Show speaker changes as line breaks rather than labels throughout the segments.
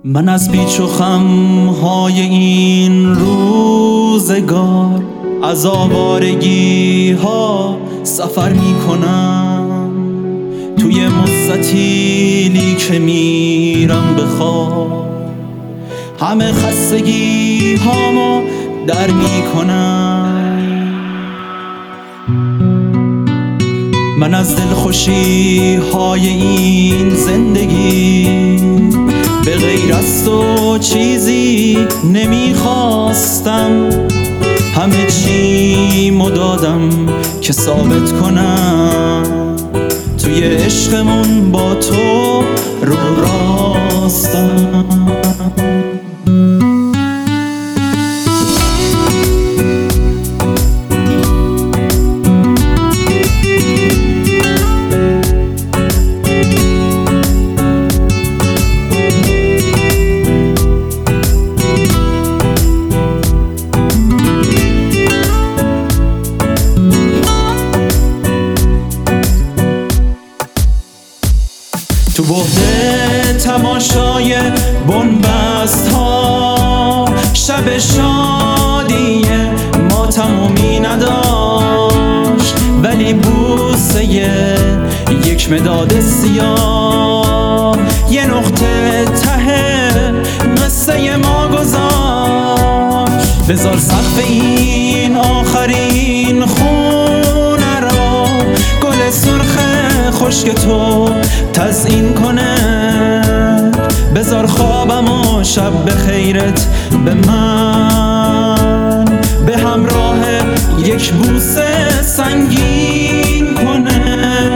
من از پیچ و خم‌های این روزگار از آوارگی ها سفر می کنم، توی مستطیلی که میرم به خواب، همه خستگی هامو در می کنم. من از دلخوشی های این زندگی به غیر از تو چیزی نمیخواستم، همه چیمو دادم که ثابت کنم توی عشقمون با تو رو راستم. تو بعد تماشای بنبست ها شب شادی ما تمومی نداشت، ولی بوسه یک مداد سیاه یه نقطه ته قصه ما گذاشت. بذار سقف این آخرین خونه را گل سرخ خشک تو تزیین کنه، بذار خوابم و شب به خیرت به من به همراه یک بوسه سنگین کنه.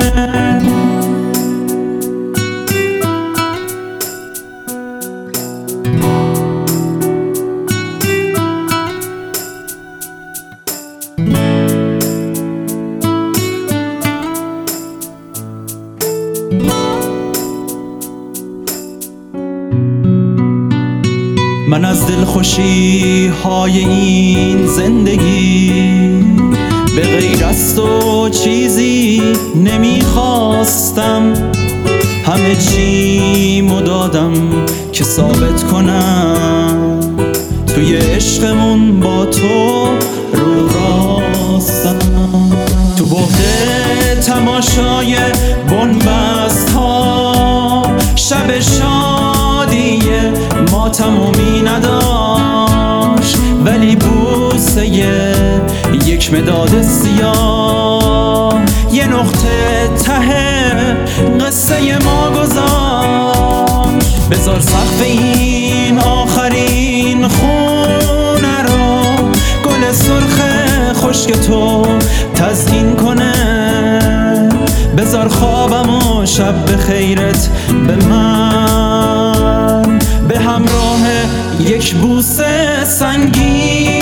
من از دلخوشی های این زندگی به غیر از تو چیزی نمیخواستم، همه چیمو دادم که ثابت کنم توی عشقمون با تو رو راستم. تو بعد تماشای بنبست ها شب شادی ما تمومی نداشت، ولی بوسه یک مداد سیاه یه نقطه ته قصه ما گذاشت. بذار سقف این آخرین خونه رو گل سرخ خشک تو تزیین کنه، بذار خوابم و شب به خیرت به من به همراه یک بوسه سنگین